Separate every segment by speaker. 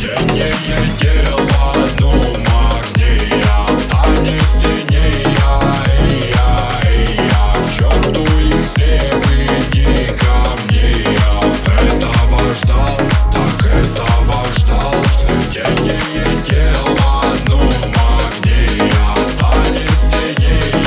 Speaker 1: Сплетение тела, ну магния, танец теней, я, к черту их всех, иди ко мне, я этого ждал, так этого ждал. Сплетение тела, ну магния, танец теней,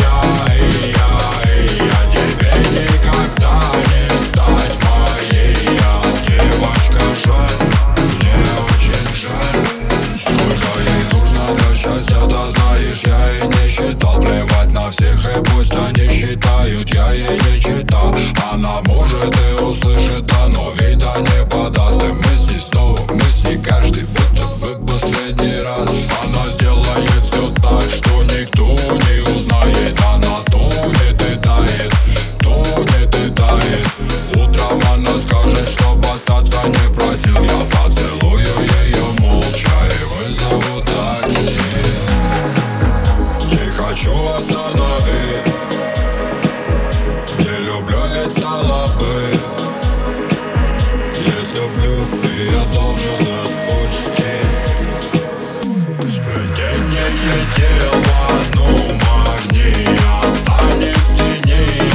Speaker 1: я, тебе никогда не стать моей, девочка, жаль, мне очень жаль. Сколько ей нужно для счастья, да знаешь, я и не считал. Плевать на всех, и пусть они считают, я ей не читал. Она может и услышит, но вида не подаст. И мы с ней снова, мы с ней каждый будто бы последний раз. Она сделает все так, что никто не узнает. Она тонет и тает, тонет и тает. Утром она скажет, чтоб остаться не просил. Я поцелую ее молча и вызову такси. Не хочу остановить, не люблю, ведь стало бы. Нет, люблю, и я должен отпустить. Сплетение тела, ну магния, танец теней,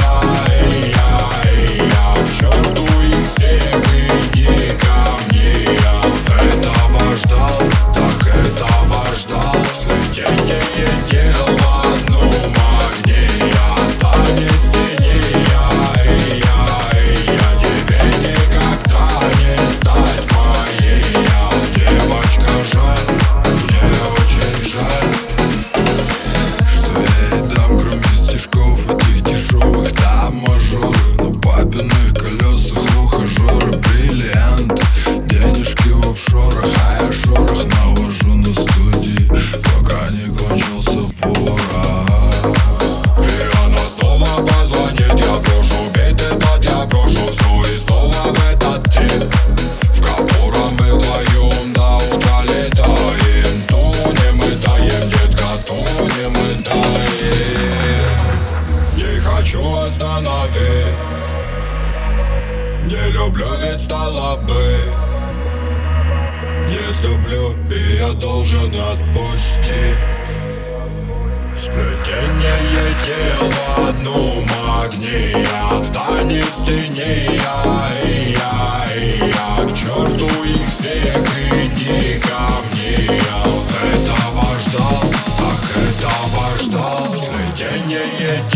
Speaker 1: я, к черту их всех, иди ко мне, я этого ждал, так этого ждал. Сплетение тела, ну магния, танец теней, я, тебе никогда не стать моей, девочка, жаль, мне очень жаль. Что я ей дам, кроме стишков этих дешевых? Там мажоры на папиных колесах, ухажеры, бриллианты, денежки в офшорах, а я шорох навожу на студии, пока не кончился порох. И она снова позвонит, я брошу бит этот, я брошу все и снова в этот трип, в котором мы вдвоем до утра летаем. Тонем и таем, детка, тонем и таем. Не хочу остановить, не люблю, ведь стало бы. Нет, люблю, и я должен отпустить. Сплетение тела, ну магния, танец теней, я, к черту их всех, иди ко мне, я этого ждал, так этого ждал. Сплетение